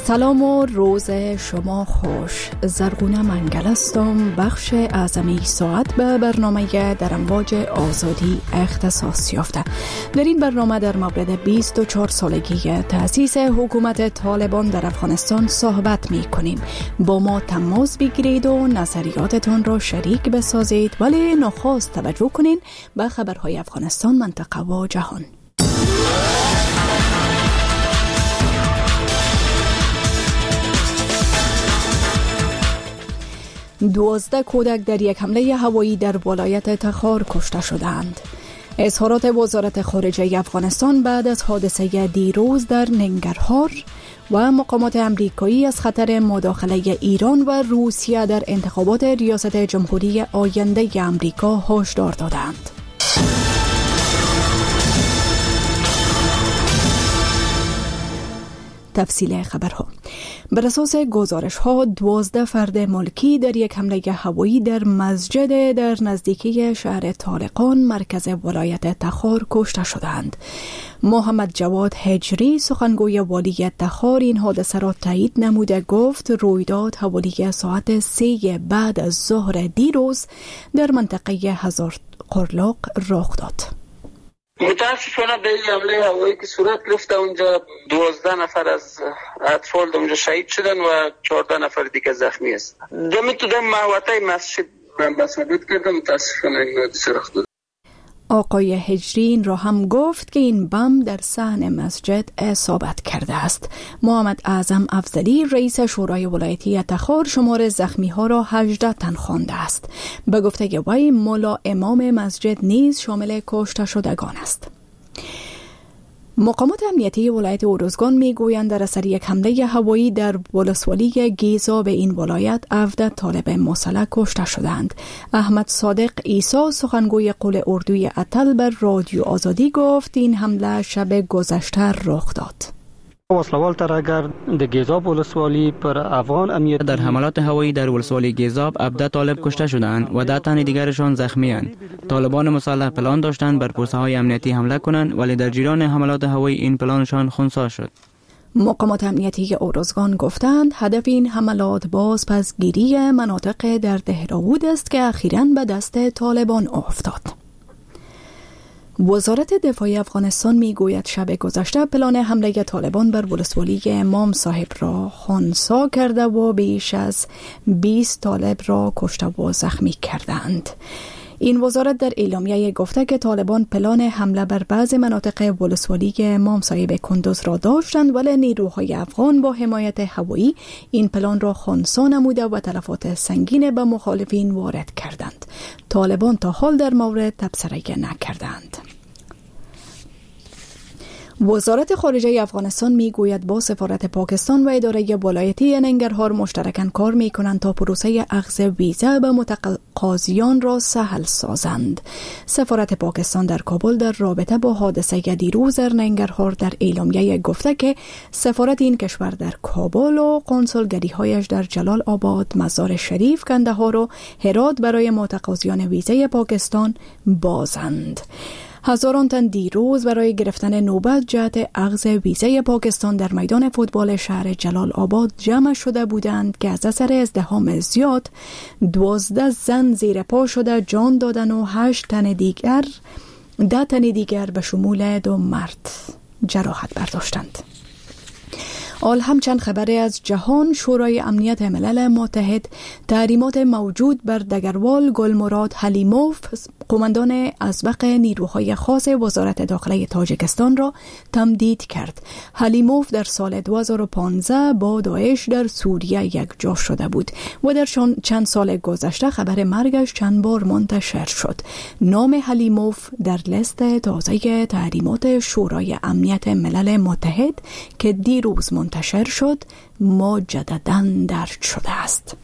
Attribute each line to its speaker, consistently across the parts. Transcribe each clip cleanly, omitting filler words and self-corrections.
Speaker 1: سلام و روز شما خوش. زرغونه منگل هستم. بخش اعظمی ساعت به برنامه در امواج آزادی اختصاص یافته. در این برنامه در مورد 24 سالگی تأسیس حکومت طالبان در افغانستان صحبت می کنیم. با ما تماس بگیرید و نظریاتتان را شریک بسازید، ولی نخست توجه کنین به خبرهای افغانستان، منطقه و جهان. 12 کودک در یک حمله هوایی در ولایت تخار کشته شدند. اظهارات وزارت خارجه افغانستان بعد از حادثه دیروز در ننگرهار و مقامات امریکایی از خطر مداخله ایران و روسیه در انتخابات ریاست جمهوری آینده امریکا هشدار دادند. تفصیل خبرها. بر اساس گزارش ها 12 فرد ملکی در یک حمله هوایی در مسجد در نزدیکی شهر طالقان مرکز ولایت تخار کشته شدند. محمد جواد هجری سخنگوی والی تخار این حادثه را تایید نموده گفت رویداد حوالی ساعت 3 بعد از ظهر دیروز در منطقه هزار قرلاق رخ داد.
Speaker 2: متاسفانه به این حمله هوایی که صورت گرفته اونجا 12 نفر از اطفال اونجا شهید شدن و 14 نفر دیگه زخمی هستن. دم محوطه مسجد بسابت کردن، متاسفانه این حادثه رخ داد.
Speaker 1: آقای هجری را هم گفت که این بم در صحن مسجد اصابت کرده است. محمد اعظم افضلی رئیس شورای ولایتی تخار شمار زخمی ها را 18 تن خوانده است. به گفته وی مولا امام مسجد نیز شامل کشته شدگان است. مقامات امنیتی ولایت ارزگان میگویند در اثر یک حمله هوایی در ولسوالی گیزا به این ولایت 17 طالب مسلح کشته شدند. احمد صادق عیسی سخنگوی قول اردوی اتل بر رادیو آزادی گفت این حمله شب گذشته رخ داد.
Speaker 3: وسلوال تر اگر د گیزاب ولسوالی پر افغان امنیت
Speaker 4: در حملات هوایی در ولسوالی گیزاب 17 طالب کشته شدند و 10 تن دیگرشان زخمی اند. طالبان مسلح پلان داشتند بر پوسته های امنیتی حمله کنند، ولی در جریان حملات هوایی این پلانشان خنثی شد.
Speaker 1: مقامات امنیتی ارزگان گفتند هدف این حملات بازپسگیری مناطق در دهراود است که اخیراً به دست طالبان افتاد. وزارت دفاع افغانستان میگوید شب گذشته پلان حمله طالبان بر ولسوالی امام صاحب را خنثی کرده و بیش از 20 طالب را کشته و زخمی کردند. این وزارت در اعلامیه گفته که طالبان پلان حمله بر بعضی مناطق ولسوالی امام صاحب کندوز را داشتند، ولی نیروهای افغان با حمایت هوایی این پلان را خنثی نموده و تلفات سنگین به مخالفین وارد کردند. طالبان تا حال در مورد تبصره نکردند. وزارت خارجه افغانستان میگوید با سفارت پاکستان و اداره ولایتی ننگرهار مشترکاً کار میکنند تا پروسه اخذ ویزا به متقاضیان را سهل سازند. سفارت پاکستان در کابل در رابطه با حادثه دیروز در ننگرهار در اعلامیه گفته که سفارت این کشور در کابل و قنسولگری‌هایش در جلال آباد، مزار شریف، کندهار و هرات برای متقاضیان ویزای پاکستان بازند. هزاران تن دیروز برای گرفتن نوبت جهت اخذ ویزای پاکستان در میدان فوتبال شهر جلال آباد جمع شده بودند که از اثر ازدحام زیاد 12 زن زیر پا شده جان دادن و 10 تن دیگر به شمول 2 مرد جراحت برداشتند. آل همچند خبری از جهان. شورای امنیت ملل متحد تحریمات موجود بر دگروال گلمراد حلیموف قماندان ازبق نیروهای خاص وزارت داخله تاجیکستان را تمدید کرد. حلیموف در سال 2015 با داعش در سوریه یکجا شده بود و در چند سال گذشته خبر مرگش چند بار منتشر شد. نام حلیموف در لیست تازه تحریمات شورای امنیت ملل متحد که دیروز منتشر شد مجدداً درج شده است.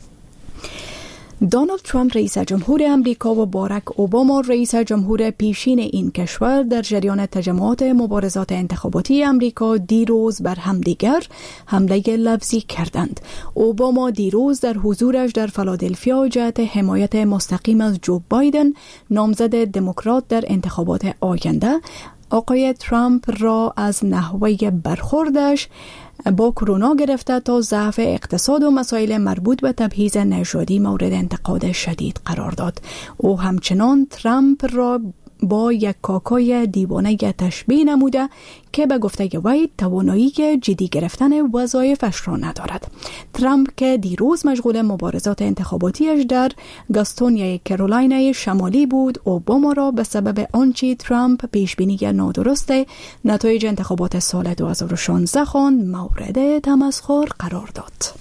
Speaker 1: دونالد ترامپ رئیس جمهور امریکا و باراک اوباما رئیس جمهور پیشین این کشور در جریان تجمعات مبارزات انتخاباتی امریکا دیروز بر همدیگر حمله لفظی کردند. اوباما دیروز در حضورش در فیلادلفیا جهت حمایت مستقیم از جو بایدن نامزد دموکرات در انتخابات آینده آقای ترامپ را از نحوه برخوردش با کرونا گرفته تا ضعف اقتصاد و مسائل مربوط به تبعیض نژادی مورد انتقاد شدید قرار داد. او همچنان ترامپ را با یک کاکای دیوانه تشبیه نموده که به گفته وی توانایی جدی گرفتن وظایفش را ندارد. ترامپ که دیروز مشغول مبارزات انتخاباتیش در گاستونیای کرولینای شمالی بود، اوباما را به سبب آنچه ترامپ پیشبینی نادرست نتایج انتخابات سال 2016 خواند مورد تمسخر قرار داد.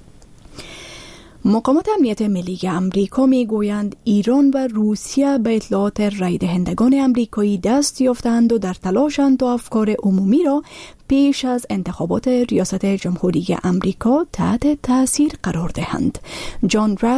Speaker 1: مقامات امنیت ملی امریکا میگویند ایران و روسیه به اطلاعات رای دهندگان امریکایی دست یافتند و در تلاشند تا افکار عمومی را پیش از انتخابات ریاست جمهوری امریکا تحت تاثیر قرار دهند. جان